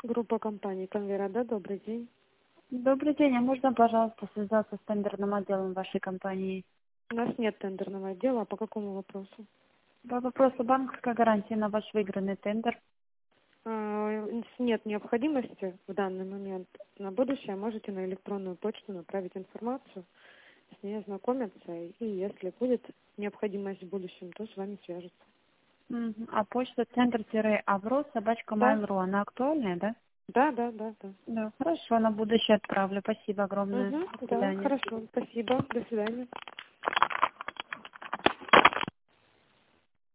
Группа компании Конвера, да, добрый день. Добрый день, а можно, пожалуйста, связаться с тендерным отделом вашей компании? У нас нет тендерного отдела, а по какому вопросу? По вопросу банковской гарантии на ваш выигранный тендер. Нет необходимости в данный момент. На будущее можете на электронную почту направить информацию, с ней ознакомиться, и если будет необходимость в будущем, то с вами свяжутся. Мгм. А почта Да, тендер-авро@mail.ru, она актуальная, да? да, да, да, да. Да, хорошо, на будущее отправлю. Спасибо огромное. До Да, свидания. хорошо, спасибо, до свидания.